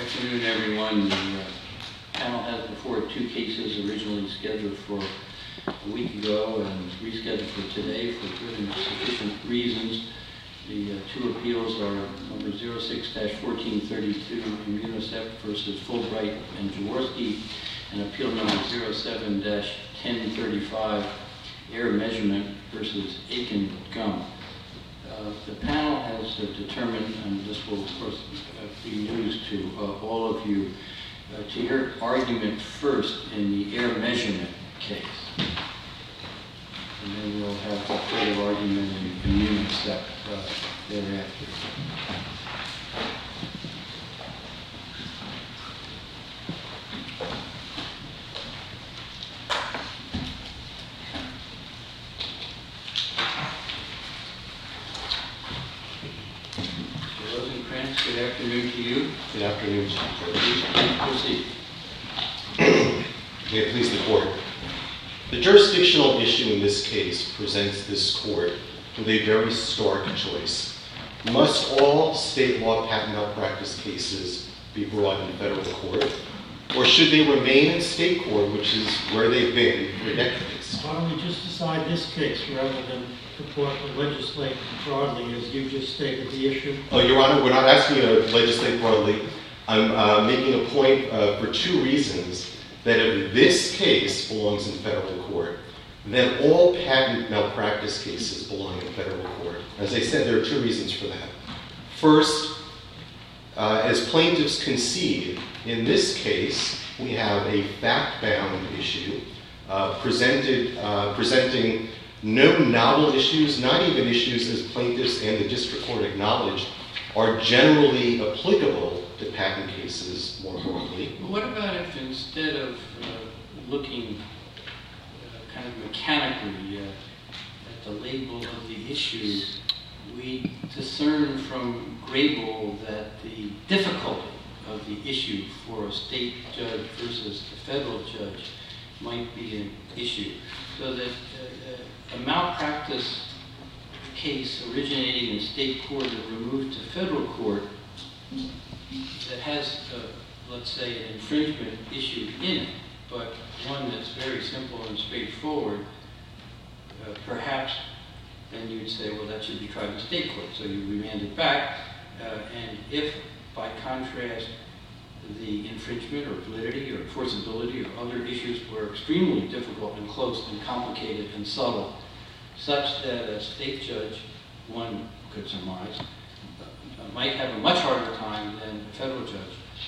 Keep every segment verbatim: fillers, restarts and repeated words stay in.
afternoon, everyone. The uh, panel has before two cases originally scheduled for a week ago and rescheduled for today for good and sufficient reasons. The uh, two appeals are number zero six dash fourteen thirty-two, Immunicep versus Fulbright and Jaworski, and appeal number zero seven dash ten thirty-five, Air Measurement versus Aiken Gum. Uh, the panel has uh, determined, and this will of course uh, be news to uh, all of you, uh, to hear argument first in the air measurement case. And then we'll have a further argument in Immunicep uh, thereafter. Good afternoon to you. Good afternoon, Please proceed. May it please the Court. The jurisdictional issue in this case presents this Court with a very stark choice. Must all state law patent malpractice cases be brought in federal court, or should they remain in state court, which is where they've been for decades? Why don't we just decide this case rather than purport to legislate broadly, as you just stated the issue? Oh, Your Honor, we're not asking you to legislate broadly. I'm uh, making a point uh, for two reasons, that if this case belongs in federal court, then all patent malpractice cases belong in federal court. As I said, there are two reasons for that. First, uh, as plaintiffs concede, in this case, we have a fact-bound issue uh, presented, uh, presenting no novel issues, not even issues as plaintiffs and the district court acknowledged, are generally applicable to patent cases more broadly. What about if instead of uh, looking uh, kind of mechanically uh, at the label of the issue, we discern from Grable that the difficulty of the issue for a state judge versus a federal judge might be an issue, so that uh, a malpractice case originating in state court and removed to federal court that has, uh, let's say, an infringement issue in it, but one that's very simple and straightforward, uh, perhaps then you'd say, well, that should be tried in state court, so you remand it back, uh, and if, by contrast, the infringement or validity or enforceability or other issues were extremely difficult and close and complicated and subtle, such that a state judge, one could surmise, uh, might have a much harder time than a federal judge.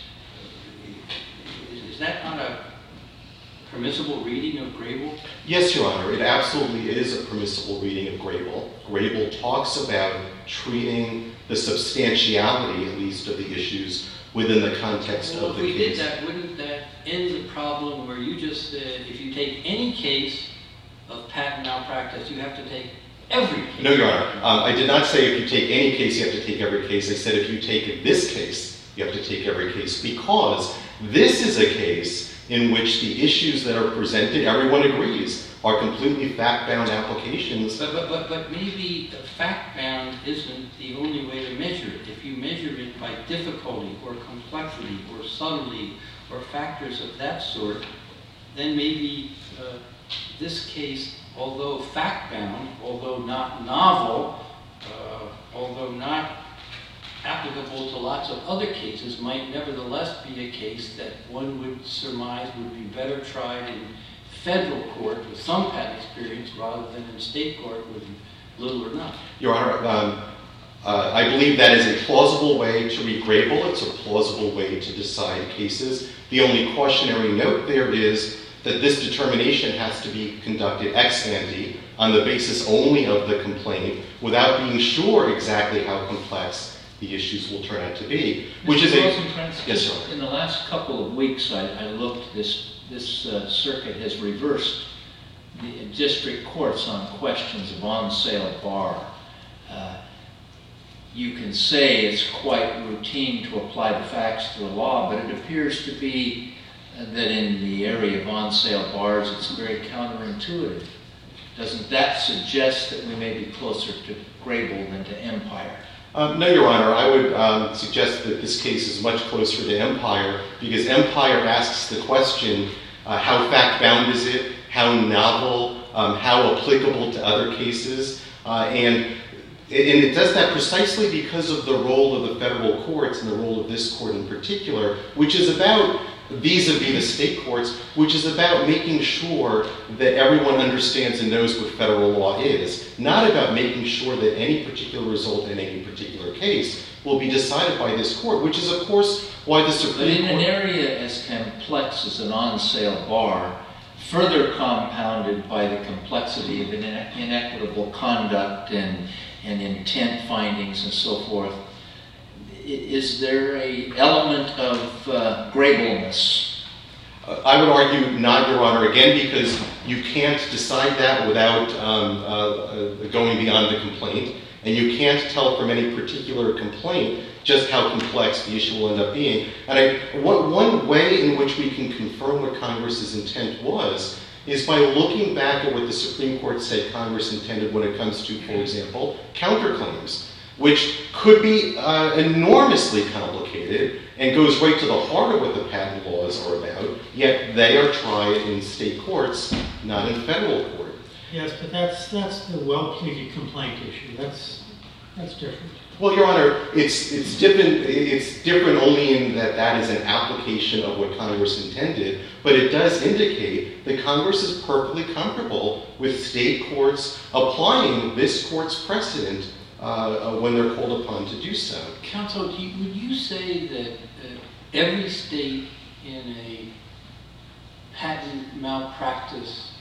Uh, is, is that not a permissible reading of Grable? Yes, Your Honor, it absolutely is a permissible reading of Grable. Grable talks about treating the substantiality, at least, of the issues within the context well, of the case. If we case. did that, wouldn't that end the problem where you just said, if you take any case of patent malpractice, you have to take every case? No, Your Honor. Um, I did not say if you take any case, you have to take every case. I said if you take this case, you have to take every case, because this is a case in which the issues that are presented, everyone agrees, are completely fact-bound applications. But, but, but, but maybe the fact-bound isn't the only way to measure it. If you measure it by difficulty or complexity or subtlety or factors of that sort, then maybe uh, this case, although fact-bound, although not novel, uh, although not applicable to lots of other cases, might nevertheless be a case that one would surmise would be better tried in federal court with some patent experience rather than in state court with little or none. Your Honor, um, uh, I believe that is a plausible way to read Grable. It's a plausible way to decide cases. The only cautionary note there is that this determination has to be conducted ex ante on the basis only of the complaint without being sure exactly how complex the issues will turn out to be. Which is a... Yes, sir. In the last couple of weeks, I, I looked, this, this uh, circuit has reversed the district courts on questions of on-sale bar. Uh, you can say it's quite routine to apply the facts to the law, but it appears to be uh, that in the area of on-sale bars, it's very counterintuitive. Doesn't that suggest that we may be closer to Grable than to Empire? Um, no, Your Honor. I would um, suggest that this case is much closer to Empire, because Empire asks the question, uh, how fact-bound is it, how novel, um, how applicable to other cases, uh, and, and it does that precisely because of the role of the federal courts and the role of this court in particular, which is about vis-a-vis the state courts, which is about making sure that everyone understands and knows what federal law is, not about making sure that any particular result in any particular case will be decided by this court, which is, of course, why the Supreme Court... But in an area as complex as an on-sale bar, further compounded by the complexity of inequitable conduct and, and intent findings and so forth, is there a element of uh, Grableness? Uh, I would argue not, Your Honor, again, because you can't decide that without um, uh, uh, going beyond the complaint, and you can't tell from any particular complaint just how complex the issue will end up being. And I, one, one way in which we can confirm what Congress's intent was is by looking back at what the Supreme Court said Congress intended when it comes to, for example, counterclaims, which could be uh, enormously complicated and goes right to the heart of what the patent laws are about, yet they are tried in state courts, not in federal court. Yes, but that's that's the well-pleaded complaint issue. That's that's different. Well, Your Honor, it's it's different. It's different only in that that is an application of what Congress intended, but it does indicate that Congress is perfectly comfortable with state courts applying this court's precedent Uh, uh, when they're called upon to do so. Counsel, do you, would you say that uh, every state in a patent malpractice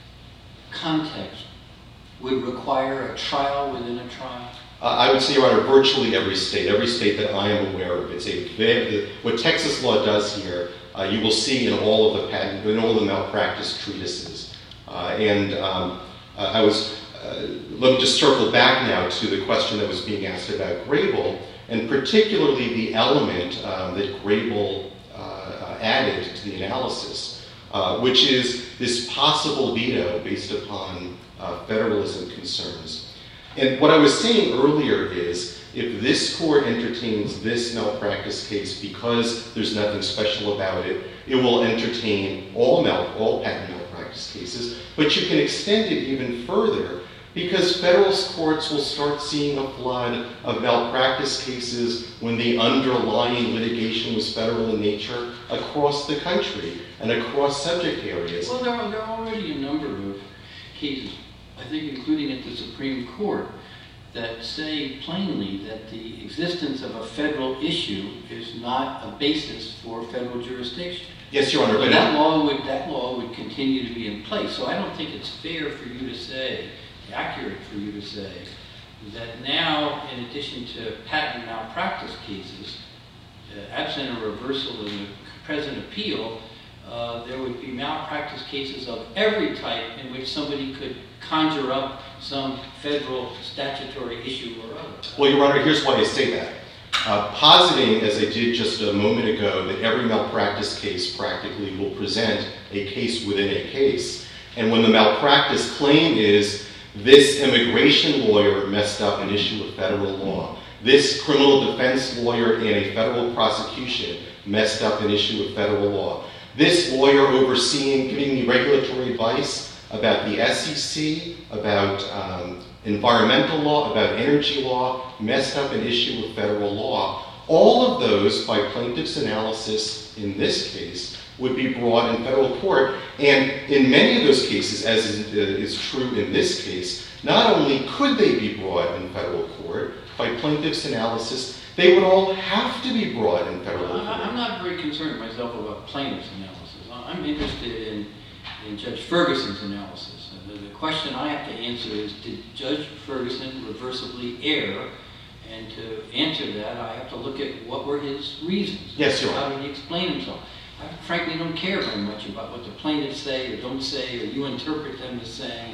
context would require a trial within a trial? Uh, I would say, Your Honor, virtually every state, every state that I am aware of. It's a very, what Texas law does here, uh, you will see in all of the patent, in all the malpractice treatises. Uh, and um, uh, I was. Uh, let me just circle back now to the question that was being asked about Grable, and particularly the element um, that Grable uh, uh, added to the analysis, uh, which is this possible veto based upon uh, federalism concerns. And what I was saying earlier is, if this court entertains this malpractice case because there's nothing special about it, it will entertain all, mal- all patent malpractice cases, but you can extend it even further, because federal courts will start seeing a flood of malpractice cases when the underlying litigation was federal in nature across the country and across subject areas. Well, there are, there are already a number of cases, I think including at the Supreme Court, that say plainly that the existence of a federal issue is not a basis for federal jurisdiction. Yes, Your Honor. But that law would, that law would continue to be in place. So I don't think it's fair for you to say, accurate for you to say, that now, in addition to patent malpractice cases, uh, absent a reversal in the present appeal, uh, there would be malpractice cases of every type in which somebody could conjure up some federal statutory issue or other. Well, Your Honor, here's why I say that. Uh, positing, as I did just a moment ago, that every malpractice case practically will present a case within a case. And when the malpractice claim is, this immigration lawyer messed up an issue of federal law, this criminal defense lawyer in a federal prosecution messed up an issue of federal law, this lawyer overseeing, giving me regulatory advice about the S E C, about um, environmental law, about energy law, messed up an issue of federal law. All of those, by plaintiff's analysis in this case, would be brought in federal court. And in many of those cases, as is, uh, is true in this case, not only could they be brought in federal court, by plaintiff's analysis, they would all have to be brought in federal court. I'm not very concerned myself about plaintiff's analysis. I'm interested in, in Judge Ferguson's analysis. The, the question I have to answer is, did Judge Ferguson reversibly err? And to answer that, I have to look at what were his reasons. Yes, Your Honor. How did he explain himself? I frankly don't care very much about what the plaintiffs say or don't say, or you interpret them as saying.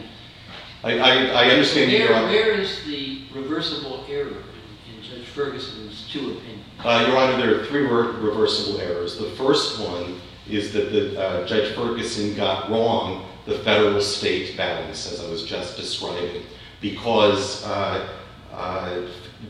I, I, I understand, where, Your Honor. Where is the reversible error in, in Judge Ferguson's two opinions? Uh, Your Honor, there are three re- reversible errors. The first one is that the, uh, Judge Ferguson got wrong the federal-state balance, as I was just describing, because uh, uh,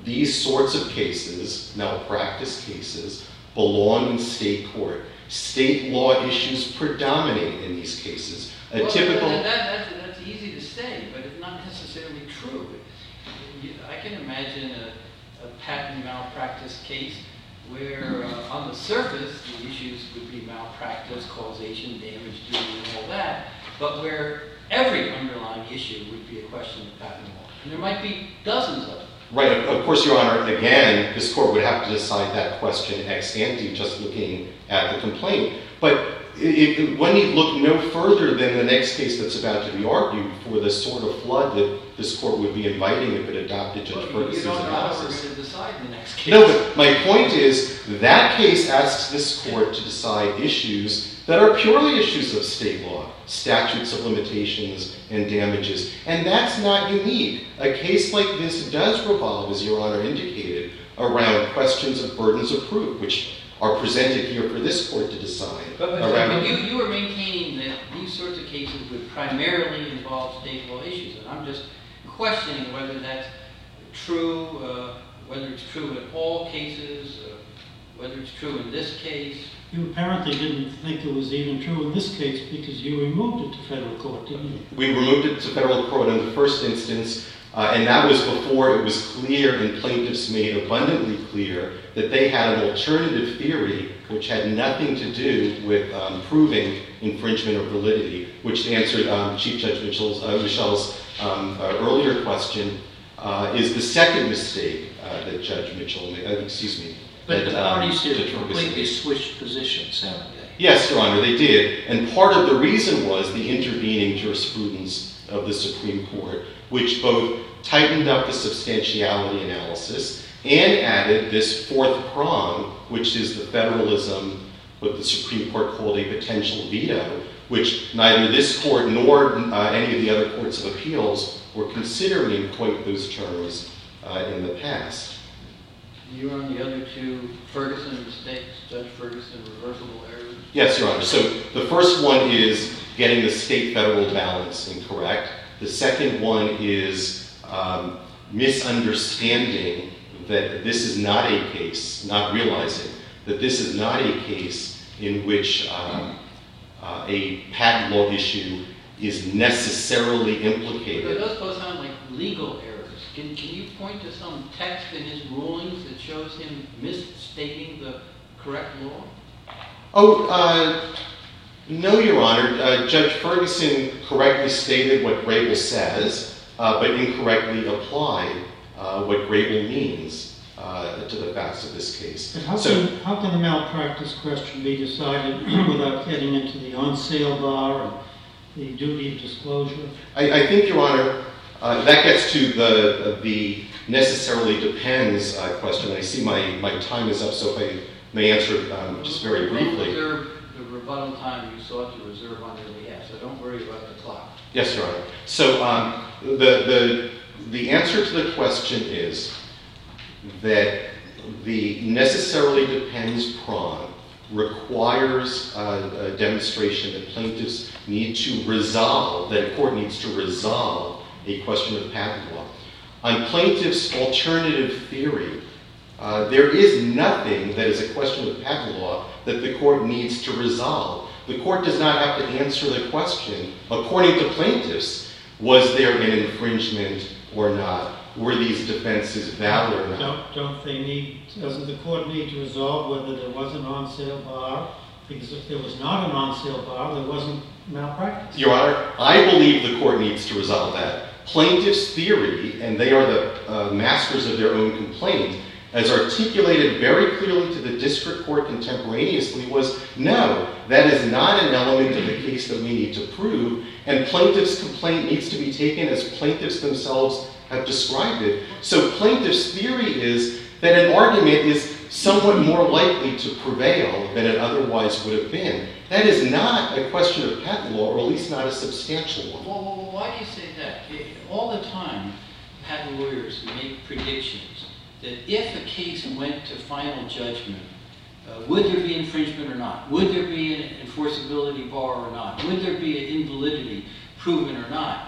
these sorts of cases, malpractice cases, belong in state court. State law issues predominate in these cases. A well, typical... That, that, that's, that's easy to say, but it's not necessarily true. You, I can imagine a, a patent malpractice case where uh, on the surface the issues would be malpractice, causation, damage, duty, and all that, but where every underlying issue would be a question of patent law. And there might be dozens of them. Right, of course, Your Honor, again, this court would have to decide that question ex ante, just looking at the complaint. But it, it, one need look no further than the next case that's about to be argued for the sort of flood that this court would be inviting if it adopted Judge Well, Ferguson's you don't know how we're analysis. going to decide the next case. No, but my point is, that case asks this court to decide issues that are purely issues of state law, statutes of limitations and damages, and that's not unique. A case like this does revolve, as Your Honor indicated, around questions of burdens of proof, which are presented here for this court to decide. But, but, around but you, you are maintaining that these sorts of cases would primarily involve state law issues, and I'm just questioning whether that's true, uh, whether it's true in all cases, uh, whether it's true in this case. You apparently didn't think it was even true in this case because you removed it to federal court, didn't you? We removed it to federal court in the first instance, uh, and that was before it was clear and plaintiffs made abundantly clear that they had an alternative theory which had nothing to do with um, proving infringement or validity, which answered um, Chief Judge Mitchell's, uh, Michelle's um, uh, earlier question, uh, is the second mistake uh, that Judge Mitchell made, uh, excuse me. But that, the um, parties here Judge Ferguson completely made. switched positions, haven't they? Yes, Your Honor, they did. And part of the reason was the intervening jurisprudence of the Supreme Court, which both tightened up the substantiality analysis and added this fourth prong, which is the federalism, what the Supreme Court called a potential veto, which neither this court nor uh, any of the other courts of appeals were considering in quite those terms uh, in the past. You on the other two Ferguson mistakes, Judge Ferguson reversible errors? Yes, Your Honor. So the first one is getting the state-federal balance incorrect. The second one is um, misunderstanding that this is not a case, not realizing that this is not a case in which um, uh, a patent law issue is necessarily implicated. But those both sound like legal errors. Can, can you point to some text in his rulings that shows him misstating the correct law? Oh, uh, no, Your Honor. Uh, Judge Ferguson correctly stated what Grable says, uh, but incorrectly applied uh, what Grable means uh, to the facts of this case. But how, so, can, how can the malpractice question be decided without getting into the on-sale bar and the duty of disclosure? I, I think, Your Honor, uh, that gets to the uh, the necessarily depends uh, question. I see my, my time is up, so if I may answer um, just very briefly. Reserve the rebuttal time you sought to reserve on your behalf, so don't worry about the clock. Yes, Your Honor. So um, the, the, the answer to the question is that the necessarily depends prong requires uh, a demonstration that plaintiffs need to resolve, that a court needs to resolve a question of patent law. On plaintiff's alternative theory, uh, there is nothing that is a question of patent law that the court needs to resolve. The court does not have to answer the question, according to plaintiffs, was there an infringement or not? Were these defenses valid or not? Don't, don't they need, doesn't the court need to resolve whether there was an on-sale bar? Because if there was not an on-sale bar, there wasn't malpractice. Your Honor, I believe the court needs to resolve that. Plaintiff's theory, and they are the uh, masters of their own complaint, as articulated very clearly to the district court contemporaneously, was no, that is not an element of the case that we need to prove, and plaintiff's complaint needs to be taken as plaintiffs themselves have described it. So plaintiff's theory is that an argument is somewhat more likely to prevail than it otherwise would have been. That is not a question of patent law, or at least not a substantial one. Well, well, why do you say that? All the time, patent lawyers make predictions that if a case went to final judgment, uh, would there be infringement or not? Would there be an enforceability bar or not? Would there be an invalidity proven or not?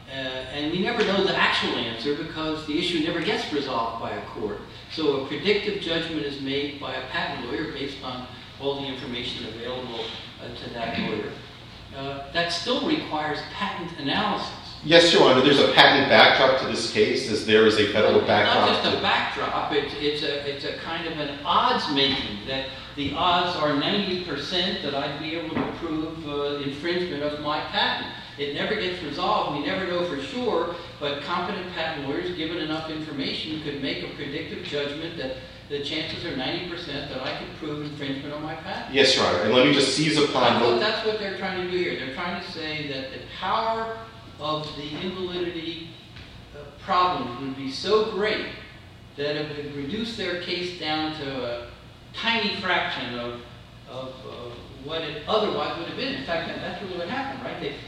Uh, and we never know the actual answer because the issue never gets resolved by a court. So a predictive judgment is made by a patent lawyer based on all the information available uh, to that lawyer. Uh, that still requires patent analysis. Yes, Your Honor, there's a patent backdrop to this case, as there is a federal Well, backdrop. It's not just to a backdrop, it's, it's, a, it's a kind of an odds-making, that the odds are ninety percent that I'd be able to prove uh, infringement of my patent. It never gets resolved, we never know for sure, but competent patent lawyers, given enough information, could make a predictive judgment that the chances are ninety percent that I could prove infringement on my patent. Yes, Your Honor, and let me just seize upon... That's what, that's what they're trying to do here. They're trying to say that the power of the invalidity uh, problem would be so great that it would reduce their case down to a tiny fraction of, of uh, what it otherwise would have been. In fact, that's really what happened, right? They,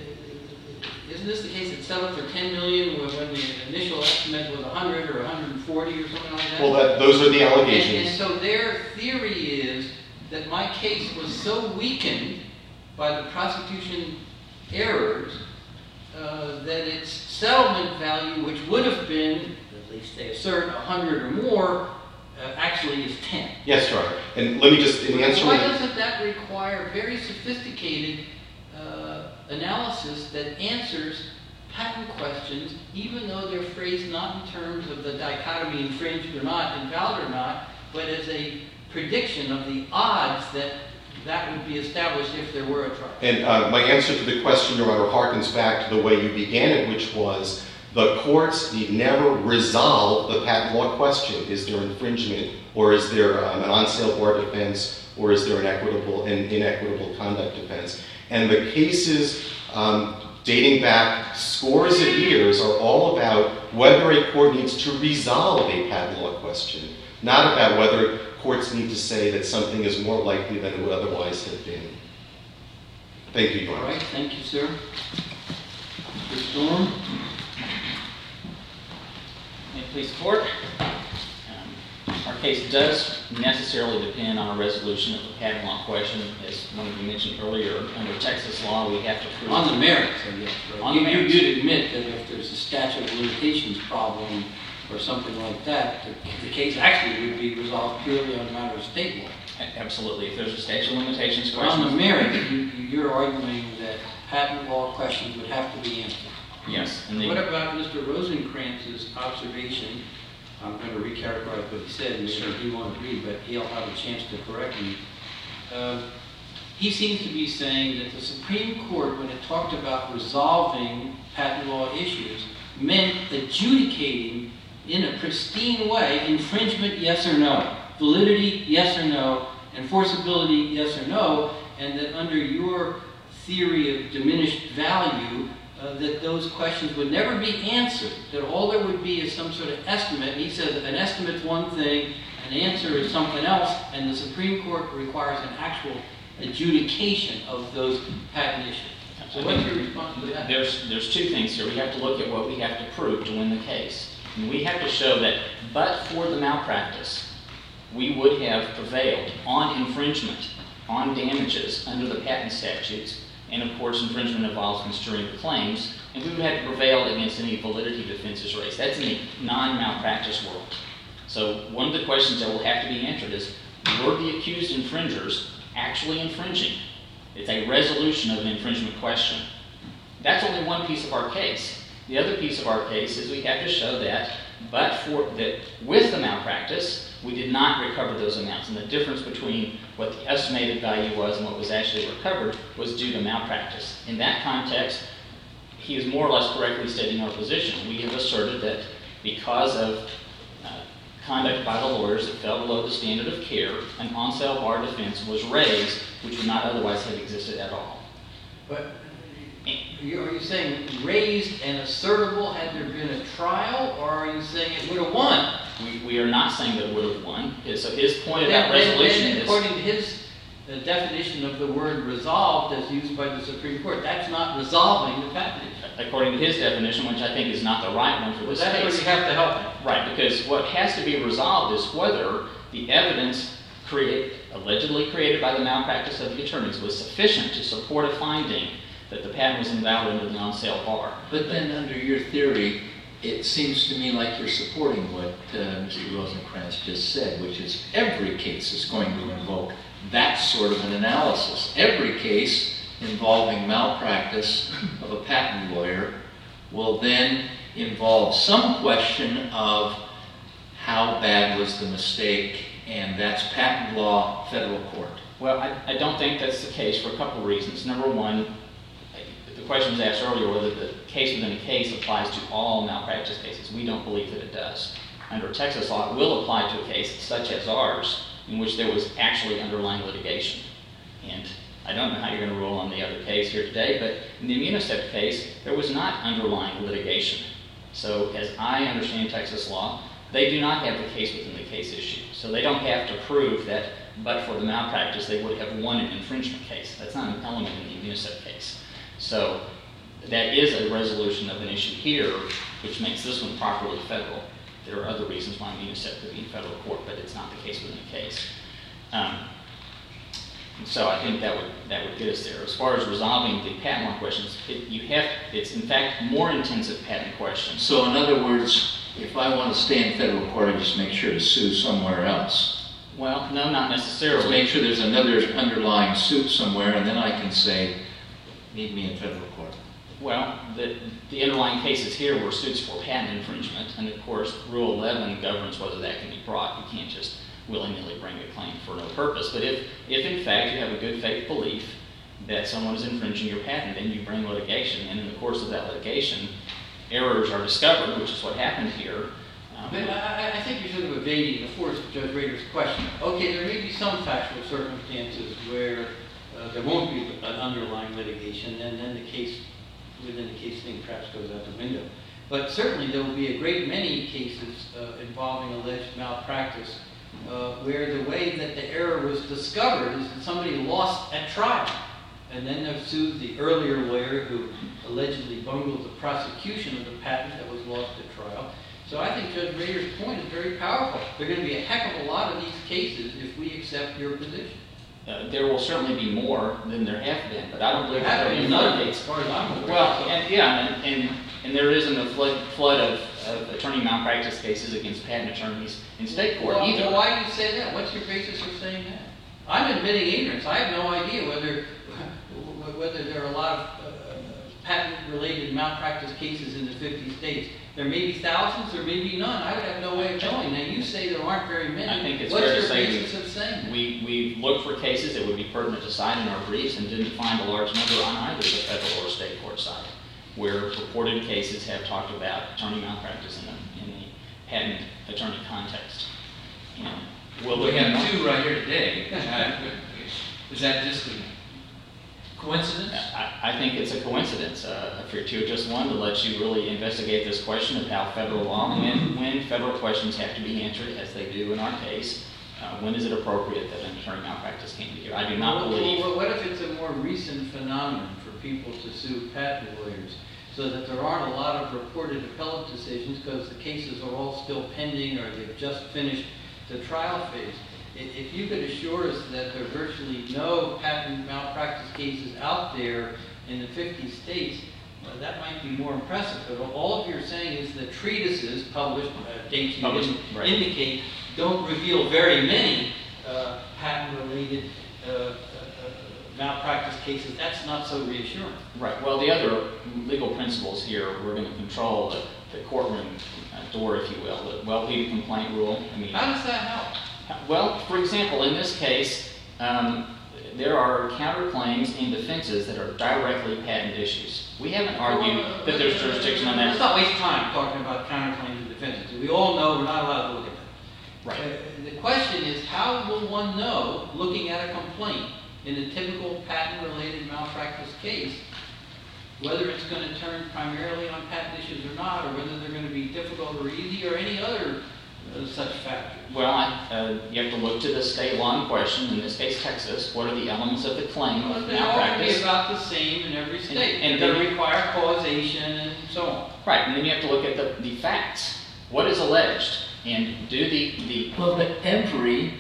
Isn't this the case that settled for ten million dollars when the initial estimate was one hundred or one hundred forty or something like that? Well, that, those are the allegations. And, and so their theory is that my case was so weakened by the prosecution errors uh, that its settlement value, which would have been, at least they assert, one hundred or more, uh, actually is ten. Yes, Your Honor. And let me just in answer. Why doesn't that require very sophisticated uh, analysis that answers patent questions, even though they're phrased not in terms of the dichotomy infringed or not, invalid or not, but as a prediction of the odds that that would be established if there were a trial? And uh, my answer to the question, Your Honor, harkens back to the way you began it, which was the courts need never resolve the patent law question. Is there infringement, or is there um, an on-sale bar defense, or is there an equitable and inequitable conduct defense? And the cases um, dating back scores of years are all about whether a court needs to resolve a patent law question, not about whether courts need to say that something is more likely than it would otherwise have been. Thank you, Your Honor. All right, thank you, sir. Mister Storm? May it please the Court? Um, our case does necessarily depend on a resolution of the patent law question. As one of you mentioned earlier, under Texas law, we have to prove... On the merits, I guess. Right? On the you, merits. You'd admit that if there's a statute of limitations problem or something like that, the, the case actually would be resolved purely on a matter of state law. Absolutely. If there's a statute of limitations But on question... the merits, you, you're arguing that patent law questions would have to be answered. Yes. And the, What about Mister Rosenkranz's observation? I'm going to recharacterize what he said, and maybe he won't agree, but he'll have a chance to correct me. Uh, he seems to be saying that the Supreme Court, when it talked about resolving patent law issues, meant adjudicating in a pristine way infringement, yes or no, validity, yes or no, enforceability, yes or no, and that under your theory of diminished value, uh, that those questions would never be answered, that all there would be is some sort of estimate. And he says an estimate's one thing, an answer is something else, and the Supreme Court requires an actual adjudication of those patent issues. So what's your response to that? There's, there's two things here. We have to look at what we have to prove to win the case. And we have to show that, but for the malpractice, we would have prevailed on infringement, on damages under the patent statutes, and of course infringement involves construing the claims, and we would have to prevail against any validity defenses raised. That's in the non-malpractice world. So one of the questions that will have to be answered is, were the accused infringers actually infringing? It's a resolution of an infringement question. That's only one piece of our case. The other piece of our case is we have to show that, but for that with the malpractice, we did not recover those amounts. And the difference between what the estimated value was and what was actually recovered was due to malpractice. In that context, he is more or less correctly stating our position. We have asserted that because of uh, conduct by the lawyers that fell below the standard of care, an on-sale bar defense was raised, which would not otherwise have existed at all. But are you saying raised and assertable had there been a trial, or are you saying it would have won? We, we are not saying that it would have won. So his point Then- about then- resolution then is... according to his uh, definition of the word resolved as used by the Supreme Court, that's not resolving the patent issue. According to his definition, which I think is not the right one for Well, this that's where case. you have to help him. Right, because what has to be resolved is whether the evidence create, allegedly created by the malpractice of the attorneys was sufficient to support a finding that the patent was invalid under the on-sale bar. But then under your theory, it seems to me like you're supporting what uh, Mister Rosenkranz just said, which is every case is going to invoke that sort of an analysis. Every case involving malpractice of a patent lawyer will then involve some question of how bad was the mistake, and that's patent law, federal court. Well, I, I don't think that's the case for a couple of reasons. Number one, the question was asked earlier whether the case within a case applies to all malpractice cases. We don't believe that it does. Under Texas law, it will apply to a case such as ours, in which there was actually underlying litigation. And I don't know how you're going to rule on the other case here today, but in the Immunostep case, there was not underlying litigation. So as I understand Texas law, they do not have the case within the case issue. So they don't have to prove that, but for the malpractice, they would have won an infringement case. That's not an element in the Immunostep case. So that is a resolution of an issue here, which makes this one properly federal. There are other reasons why Immunostep could be in federal court, but it's not the case within the case. Um, so I think that would that would get us there. As far as resolving the patent law questions, it, you have it's in fact more intensive patent questions. So in other words, if I want to stay in federal court, I just make sure to sue somewhere else. Well, no, not necessarily. Just make sure there's another underlying suit somewhere, and then I can say, need me in federal court. Well, the, the underlying cases here were suits for patent infringement, and of course, Rule eleven governs whether that can be brought. You can't just willy-nilly bring a claim for no purpose. But if, if in fact you have a good faith belief that someone is infringing your patent, then you bring litigation, and in the course of that litigation, errors are discovered, which is what happened here. Um, But I, I think you're sort of evading the force of Judge Rader's question. Okay, there may be some factual circumstances where uh, there won't be an underlying litigation, and then the case, within the case thing perhaps goes out the window. But certainly there will be a great many cases uh, involving alleged malpractice uh, where the way that the error was discovered is that somebody lost at trial, and then they've sued the earlier lawyer who allegedly bungled the prosecution of the patent that was lost at trial. So I think Judge Rader's point is very powerful. There are going to be a heck of a lot of these cases if we accept your position. Uh, there will certainly be more than there have been, but I don't believe There have there been are none, none as far as I'm aware. Well, and, yeah, and, and, and there isn't a flood, flood of, of attorney malpractice cases against patent attorneys in state court Well, either. well, why do you say that? What's your basis for saying that? I'm admitting ignorance. I have no idea whether whether there are a lot of uh, patent-related malpractice cases in the fifty states. There may be thousands, there may be none. I would have no way of knowing. Now, you say there aren't very many. I think it's What's fair to your say basis of saying that? We, we looked for cases that would be pertinent to cite in our briefs and didn't find a large number on either the federal or state court side, where reported cases have talked about attorney malpractice in the, in the patent attorney context. You know, we'll We look at have two right here today. Uh, Is that just a coincidence? I, I think it's a coincidence, uh, a fortuitous one, to let you really investigate this question of how federal law, when, when federal questions have to be answered, as they do in our case, uh, when is it appropriate that an attorney malpractice came to here? I do not Well, believe. Well, what if it's a more recent phenomenon for people to sue patent lawyers, so that there aren't a lot of reported appellate decisions because the cases are all still pending or they've just finished the trial phase? If you could assure us that there are virtually no patent malpractice cases out there in the fifty states, well, that might be more impressive. But all you're saying is that treatises published, uh, dates you Published, didn't right. indicate, don't reveal very many uh, patent-related uh, uh, uh, malpractice cases. That's not so reassuring. Right. Well, the other legal principles here, we're going to control the, the courtroom uh, door, if you will, the well-pleaded complaint rule. I mean, How does that help? well, for example, in this case, um, there are counterclaims and defenses that are directly patent issues. We haven't argued Well, that there's jurisdiction on Let's that. not waste time talking about counterclaims and defenses. We all know we're not allowed to look at them. Right. Uh, the question is, how will one know, looking at a complaint in a typical patent-related malpractice case, whether it's going to turn primarily on patent issues or not, or whether they're going to be difficult or easy, or any other uh, such factors? Well, I, uh, you have to look to the state law in question, in this case Texas. What are the elements of the claim Well, of they're all going to be malpractice? about the same in every state. and they're then- going to require causation and so on. Right, and then you have to look at the, the facts. What is alleged? And do the, the Well, but every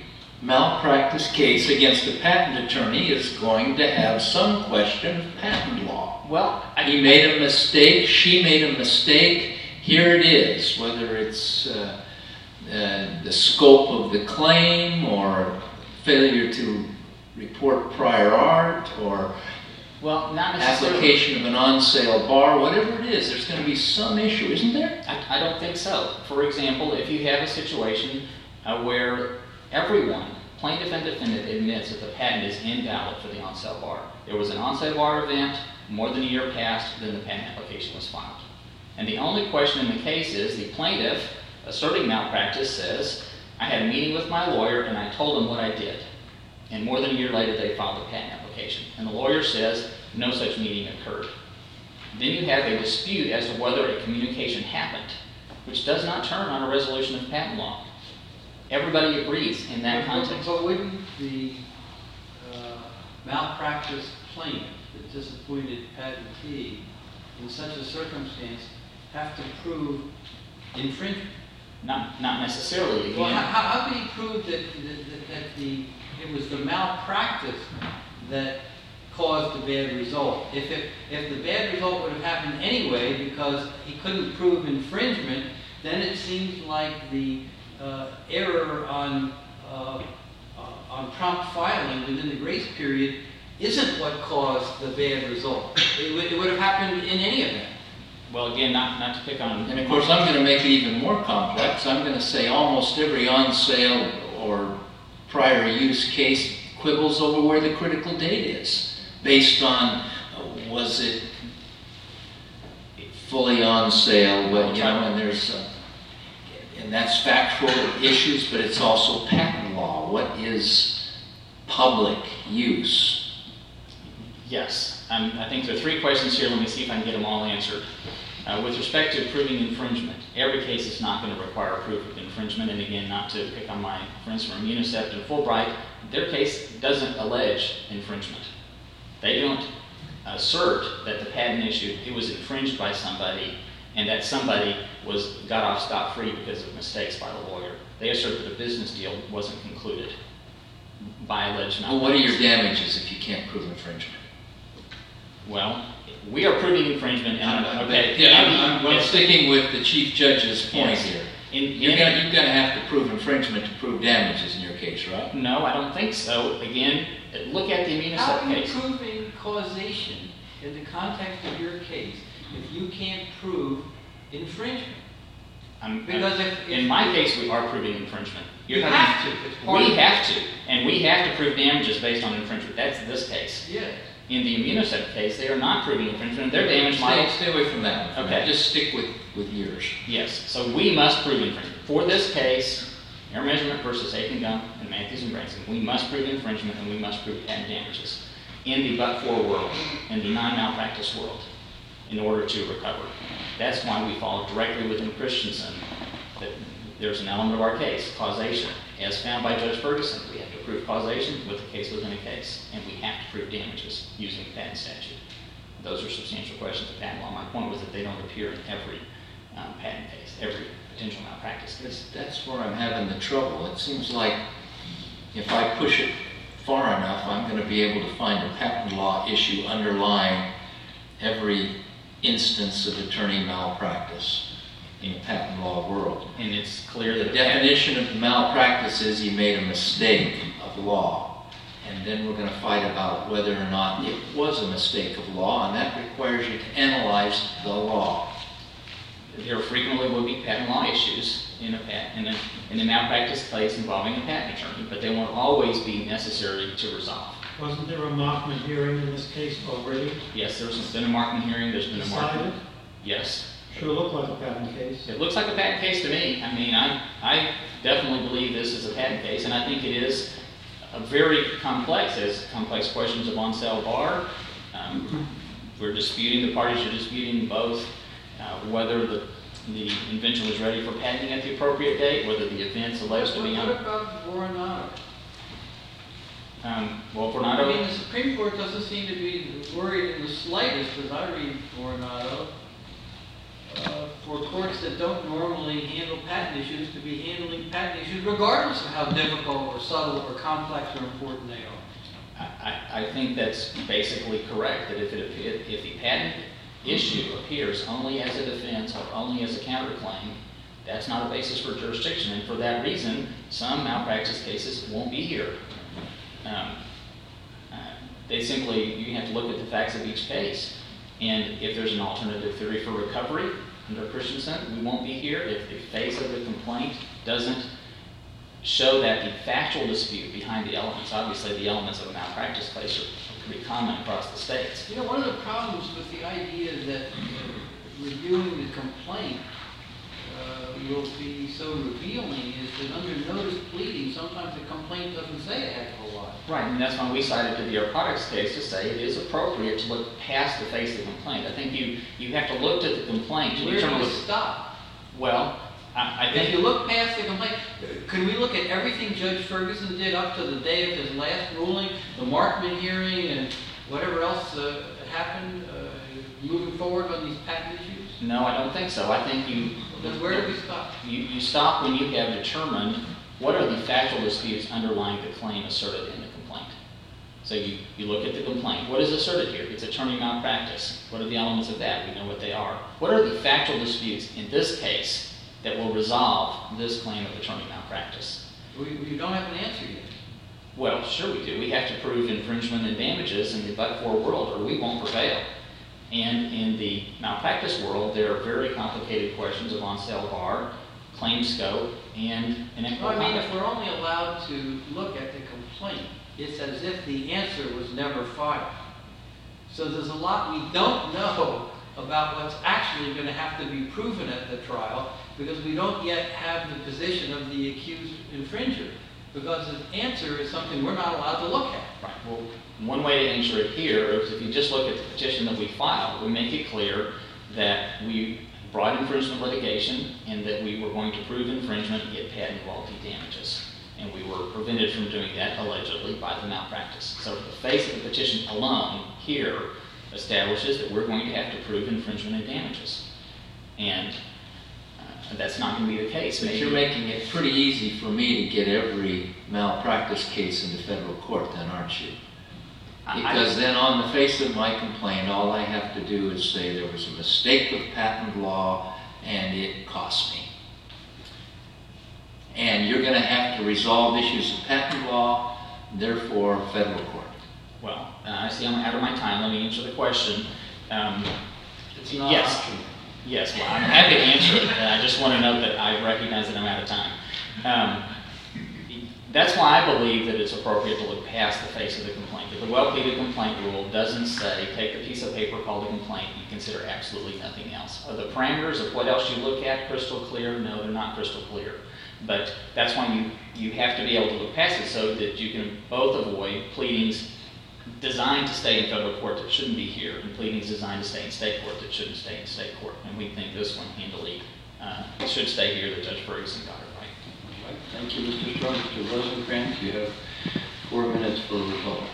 malpractice case against a patent attorney is going to have some question of patent law. Well, I, He made a mistake, she made a mistake, here it is, whether it's uh, uh, the scope of the claim or failure to report prior art or well, not necessarily. application of an on-sale bar, whatever it is, there's going to be some issue, isn't there? I, I don't think so. For example, if you have a situation uh, where everyone, plaintiff and defendant, admits that the patent is invalid for the on-sale bar. There was an on-sale bar event, more than a year passed, then the patent application was filed. And the only question in the case is the plaintiff, asserting malpractice, says, I had a meeting with my lawyer and I told him what I did. And more than a year later, they filed the patent application. And the lawyer says no such meeting occurred. Then you have a dispute as to whether a communication happened, which does not turn on a resolution of patent law. Everybody agrees in that context. But wouldn't the uh, malpractice plaintiff, the disappointed patentee, in such a circumstance, have to prove infringement? Not, not necessarily. Again. Well, how, how can he prove that, that, that the, it was the malpractice that caused the bad result? If, it, if the bad result would have happened anyway because he couldn't prove infringement, then it seems like the uh, error on, uh, uh, on prompt filing within the grace period isn't what caused the bad result. It, would, it would have happened in any event. Well, again, not, not to pick on... And of course, I'm going to make it even more complex. I'm going to say almost every on-sale or prior use case quibbles over where the critical date is, based on uh, was it fully on sale, well, you know, and there's, uh, and that's factual issues, but it's also patent law. What is public use? Yes. Um, I think there are three questions here. Let me see if I can get them all answered. Uh, with respect to proving infringement, every case is not going to require proof of infringement. And again, not to pick on my friends from Unicept and Fulbright, their case doesn't allege infringement. They don't assert that the patent issued, it was infringed by somebody and that somebody was got off scot-free because of mistakes by the lawyer. They assert that a business deal wasn't concluded by alleged malpractice. Well, what are your damages if you can't prove infringement? Well, we are proving infringement, and I'm, okay, yeah, and- I'm, I'm, I'm yes. sticking with the Chief Judge's point Yes. here. In, You're in- gonna, you're going to have to prove infringement to prove damages in your case, right? No, I don't think so. Again, look at the How Immunocept are you case. proving causation in the context of your case if you can't prove infringement? I'm- Because if- if- in my case, we are proving infringement. You You're have having- to. It's part We of- have to, and we have to prove damages based on infringement. That's this case. Yeah. In the Immunocept case, they are not proving infringement. Their damage Stay, model. stay away from that one. Okay. Just stick with, with yours. Yes. So we must prove infringement. For this case, air measurement versus Aiken Gum and Matthews and Branson, we must prove infringement and we must prove patent damages in the but-for world, in the non-malpractice world, in order to recover. That's why we fall directly within Christensen. That there's an element of our case, causation. As found by Judge Ferguson, we have to prove causation with a case within a case, and we have to prove damages using the patent statute. Those are substantial questions of patent law. My point was that they don't appear in every um, patent case, every potential malpractice case. That's, that's where I'm having the trouble. It seems like if I push it far enough, I'm going to be able to find a patent law issue underlying every instance of attorney malpractice in the patent law world. And it's clear The that definition of malpractice is you made a mistake of law. And then we're going to fight about whether or not it was a mistake of law, and that requires you to analyze the law. there frequently will be patent law issues in a, pat, in a, in a malpractice case involving a patent attorney, but they won't always be necessary to resolve. Wasn't there a Markman hearing in this case already Yes, there's been a Markman hearing, there's been a Markman. decided? Yes. Sure looked like a patent case. It looks like a patent case to me. I mean, I, I definitely believe this is a patent case, and I think it is a very complex, as complex questions of on-sale bar. Um, we're disputing, the parties are disputing both uh, whether the, the invention was ready for patenting at the appropriate date, whether the events alleged to be What on. about Voronado? Um, well, I Vornado, mean, the Supreme Court doesn't seem to be worried in the slightest, as I read Voronado, uh, for courts that don't normally handle patent issues to be handling patent issues regardless of how difficult or subtle or complex or important they are. I, I think that's basically correct, that if, it, if, if the patent issue appears only as a defense or only as a counterclaim, that's not a basis for jurisdiction. And for that reason, some malpractice cases won't be here. Um, uh, they simply, you have to look at the facts of each case. And if there's an alternative theory for recovery under Christensen, we won't be here. If the face of the complaint doesn't show that the factual dispute behind the elements, obviously the elements of a malpractice case are pretty common across the states. You know, one of the problems with the idea that uh, reviewing the complaint uh, will be so revealing is that under notice pleading, sometimes the complaint doesn't say a heck of a lot. Right, and that's why we cited to the Air Products case to say it is appropriate to look past the face of the complaint. I think you, you have to look at the complaint to Where do determine you what... stop? Well, I, I think... If you look past the complaint, could we look at everything Judge Ferguson did up to the day of his last ruling, the Markman hearing, and whatever else uh, happened uh, moving forward on these patent issues? No, I don't think so. I think you... Then where do we stop? You, you stop when you have determined what are the factual disputes underlying the claim asserted in the complaint. So you, you look at the complaint. What is asserted here? It's attorney malpractice. What are the elements of that? We know what they are. What are the factual disputes in this case that will resolve this claim of attorney malpractice? We, we don't have an answer yet. Well, sure we do. We have to prove infringement and damages in the but-for world, or we won't prevail. And in the malpractice world, there are very complicated questions of on-sale bar, claim scope, and inequitable Well, I mean, conduct. if we're only allowed to look at the complaint, it's as if the answer was never filed. So there's a lot we don't know about what's actually going to have to be proven at the trial because we don't yet have the position of the accused infringer because the answer is something we're not allowed to look at. Right. Well, one way to answer it here is if you just look at the petition that we filed, we make it clear that we brought infringement litigation and that we were going to prove infringement and get patent royalty damages. And we were prevented from doing that, allegedly, by the malpractice. So the face of the petition alone here establishes that we're going to have to prove infringement and damages. And uh, that's not going to be the case. But Maybe. you're making it pretty easy for me to get every malpractice case into federal court then, aren't you? Because then on the face of my complaint, all I have to do is say there was a mistake with patent law and it cost me. And you're going to have to resolve issues of patent law, therefore federal court. Well, uh, I see I'm out of my time. Let me answer the question. Um, It's not yes. optional. Yes, well, I'm happy to answer it. Uh, I just want to note that I recognize that I'm out of time. Um, that's why I believe that it's appropriate to look past the face of the complaint. If the well-pleaded complaint rule doesn't say, take the piece of paper called a complaint, you consider absolutely nothing else. Are the parameters of what else you look at crystal clear? No, they're not crystal clear. But that's why you, you have to be able to look past it so that you can both avoid pleadings designed to stay in federal court that shouldn't be here, and pleadings designed to stay in state court that shouldn't stay in state court. And we think this one handily uh, should stay here, that Judge Ferguson got it right. All right. Thank you, Mister Strong. Mister Rosencrantz, you have four minutes for rebuttal.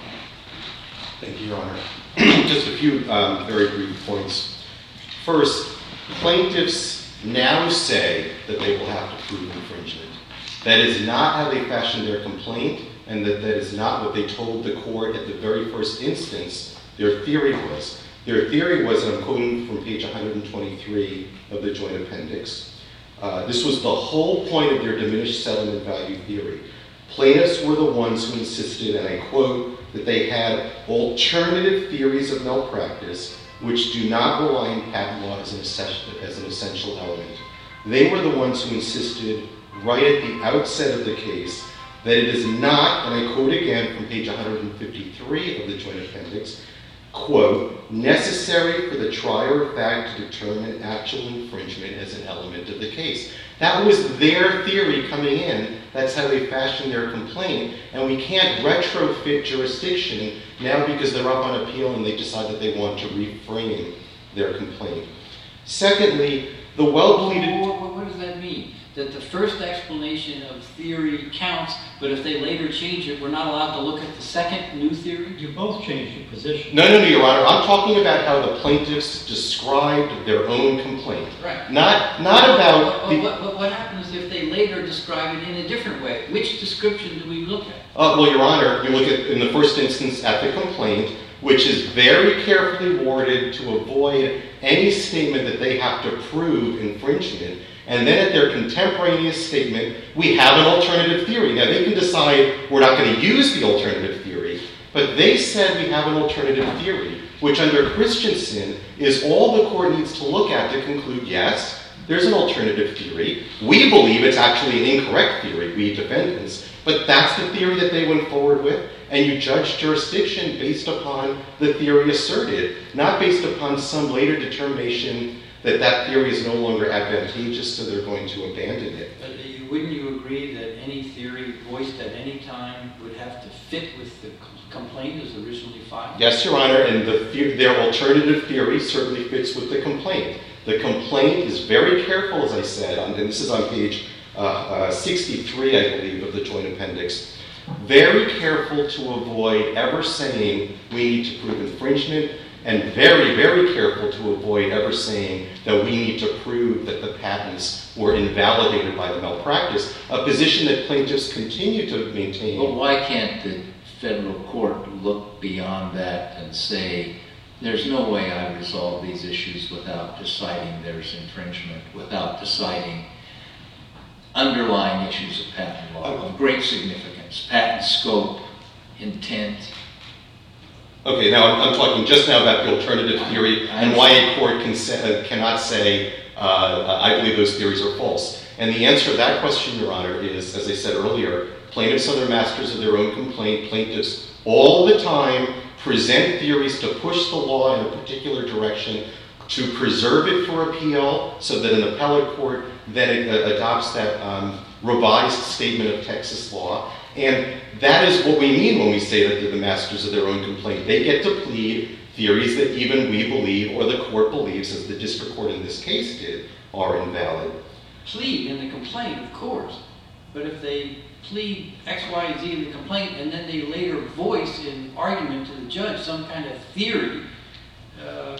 Thank you, Your Honor. Just a few um, very brief points. First, plaintiffs now say that they will have to prove infringement. That is not how they fashioned their complaint, and that that is not what they told the court at the very first instance their theory was. Their theory was, and I'm quoting from page one hundred twenty-three of the joint appendix, uh, this was the whole point of their diminished settlement value theory. Plaintiffs were the ones who insisted, and I quote, that they had alternative theories of malpractice which do not rely on patent law as an, essential, as an essential element. They were the ones who insisted right at the outset of the case that it is not, and I quote again from page one hundred fifty-three of the joint appendix, quote, necessary for the trier of fact to determine actual infringement as an element of the case. That was their theory coming in. That's how they fashioned their complaint. And we can't retrofit jurisdiction now because they're up on appeal and they decide that they want to reframe their complaint. Secondly, the well-pleaded... What, what, what does that mean? that the first explanation of theory counts, but if they later change it, we're not allowed to look at the second new theory? You both changed your position. No, no, no, Your Honor. I'm talking about how the plaintiffs described their own complaint. Right. Not, not about What, the... what, what, what happens if they later describe it in a different way? Which description do we look at? Uh, well, Your Honor, you look at, in the first instance, at the complaint, which is very carefully worded to avoid any statement that they have to prove infringement. And then at their contemporaneous statement, we have an alternative theory. Now, they can decide we're not going to use the alternative theory, but they said we have an alternative theory, which under Christensen is all the court needs to look at to conclude, yes, there's an alternative theory. We believe it's actually an incorrect theory, we defendants, but that's the theory that they went forward with, and you judge jurisdiction based upon the theory asserted, not based upon some later determination that that theory is no longer advantageous, so they're going to abandon it. But uh, wouldn't you agree that any theory voiced at any time would have to fit with the complaint as originally filed? Yes, Your Honor, and the, their alternative theory certainly fits with the complaint. The complaint is very careful, as I said, and this is on page uh, uh, sixty-three, I believe, of the Joint Appendix. Very careful to avoid ever saying we need to prove infringement, and very, very careful to avoid ever saying that we need to prove that the patents were invalidated by the malpractice, a position that plaintiffs continue to maintain. But why can't the federal court look beyond that and say, there's no way I resolve these issues without deciding there's infringement, without deciding underlying issues of patent law of great significance, patent scope, intent? Okay, now I'm, I'm talking just now about the alternative theory and why a court can say, uh, cannot say, uh, I believe those theories are false. And the answer to that question, Your Honor, is, as I said earlier, plaintiffs are the masters of their own complaint. Plaintiffs all the time present theories to push the law in a particular direction, to preserve it for appeal so that an appellate court then uh, adopts that um, revised statement of Texas law. And that is what we mean when we say that they're the masters of their own complaint. They get to plead theories that even we believe, or the court believes, as the district court in this case did, are invalid. Plead in the complaint, of course. But if they plead X, Y, Z in the complaint, and then they later voice in argument to the judge some kind of theory, uh,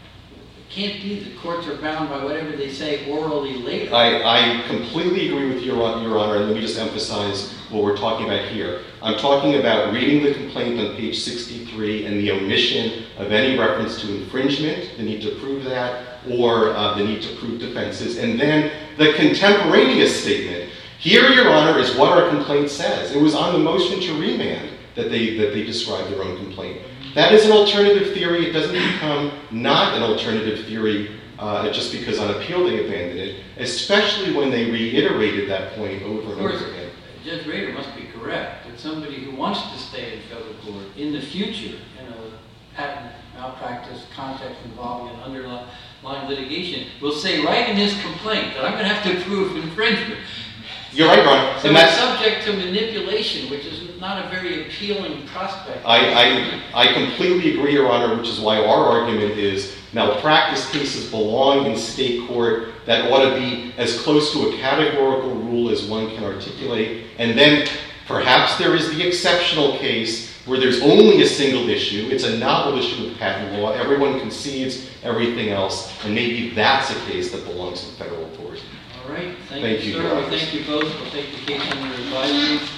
it can't be the courts are bound by whatever they say orally later. I, I completely agree with Your, Your Honor, and let me just emphasize what we're talking about here. I'm talking about reading the complaint on page sixty-three and the omission of any reference to infringement, the need to prove that, or uh, the need to prove defenses, and then the contemporaneous statement. Here, Your Honor, is what our complaint says. It was on the motion to remand that they, that they described their own complaint. That is an alternative theory. It doesn't become not an alternative theory uh, just because on appeal they abandoned it, especially when they reiterated that point over and over again. Judge Rader must be correct that somebody who wants to stay in federal court in the future in a patent malpractice context involving an underlying litigation will say right in his complaint that I'm going to have to prove infringement. You're right, Your Honor. So and it's that's subject to manipulation, which is not a very appealing prospect. I, I, I completely agree, Your Honor, which is why our argument is malpractice cases belong in state court. That ought to be as close to a categorical rule as one can articulate. And then perhaps there is the exceptional case where there's only a single issue. It's a novel issue of patent law. Everyone concedes everything else. And maybe that's a case that belongs in federal court. All right. Thank, Thank you, you, sir. Your We Honor. thank you both. We'll take the case under advisory.